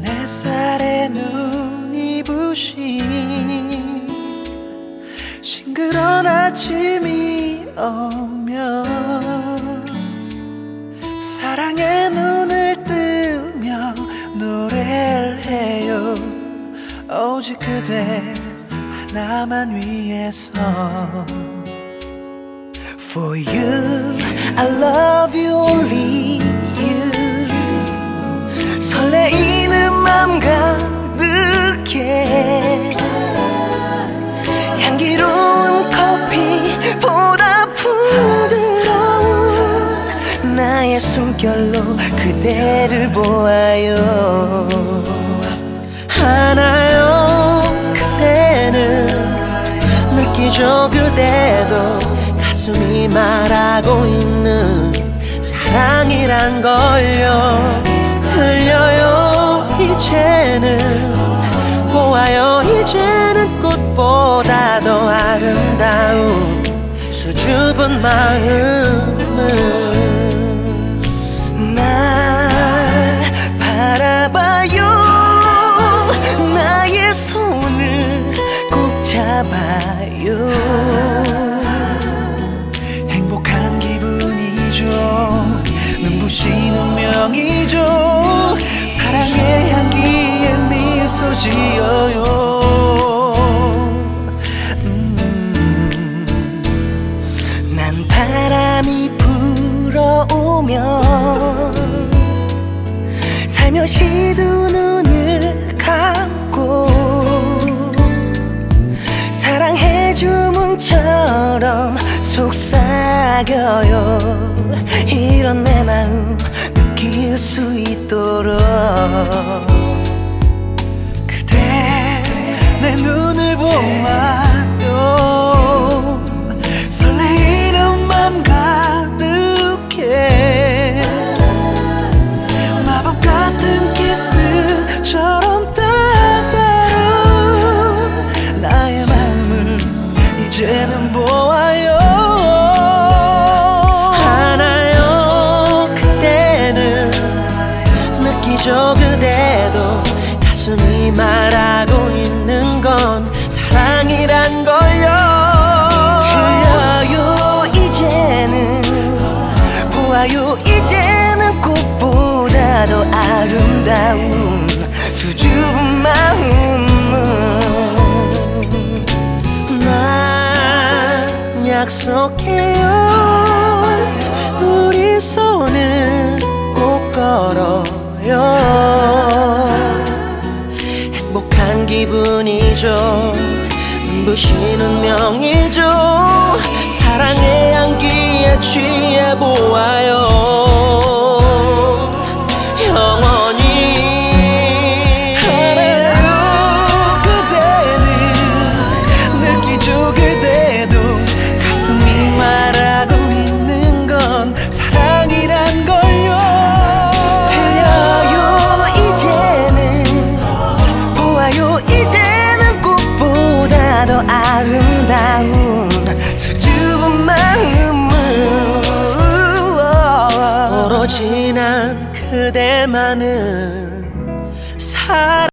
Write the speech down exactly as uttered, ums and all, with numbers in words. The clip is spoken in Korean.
햇살에 눈이 부신 싱그러운 아침이 오면 사랑의 눈을 뜨며 노래를 해요. 오직 그대 하나만 위해서. For you, I love you, only you. 설레이는 맘 가득해 향기로운 커피보다 부드러운 나의 숨결로 그대를 보아요. 하나요 그대는 느끼죠 그대도 가슴이 말하고 있는 사랑이란 걸요. 들려요 이제는 보아요 이제는 꽃보다 더 아름다운 수줍은 마음은 날 바라봐요. 나의 손을 꼭 잡아요. 행복한 기분이죠. 눈부시는 명이죠. 사랑의 향기에 미소 지어요. 음, 난 바람이 불어오면 살며시 두 눈을 감고 사랑해 주문처럼 속삭여요. 이런 내 마음 느낄 수 있도록 그대 내 눈을 보아요. 설레이는 맘 가득해 마법 같은 키스처럼 따사로운 나의 마음을 이제는 보아요. 느끼죠 그대도 가슴이 말하고 있는 건 사랑이란 걸요. 들려요 이제는 보아요 이제는 꽃보다 더 아름다운 수줍은 마음은 난 약속해요. 우리 손을 꼭 걸어 행복한 기분이죠. 눈부시는 명이죠. 사랑의 향기에 취해 보아요. 영원히 하나요 그대는 느끼죠 그대도 가슴이 말하고 있는 건 사랑이란 걸요. 이제는 꽃보다 더 아름다운 수줍은 마음은 오로지 난 그대만은 사랑